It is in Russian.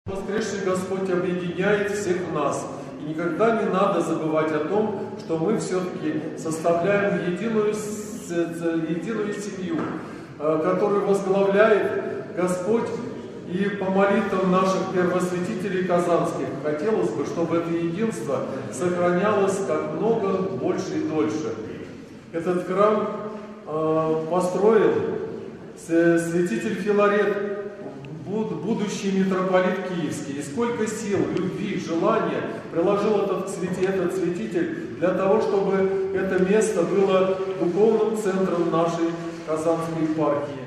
Воскресший Господь объединяет всех нас. И никогда не надо забывать о том, что мы все-таки составляем единую семью, которую возглавляет Господь. И по молитвам наших первосвятителей казанских хотелось бы, чтобы это единство сохранялось как много больше и дольше. Этот храм построил святитель Филарет, будущий митрополит Киевский. И сколько сил, любви, желания приложил этот святитель для того, чтобы это место было духовным центром нашей Казанской епархии.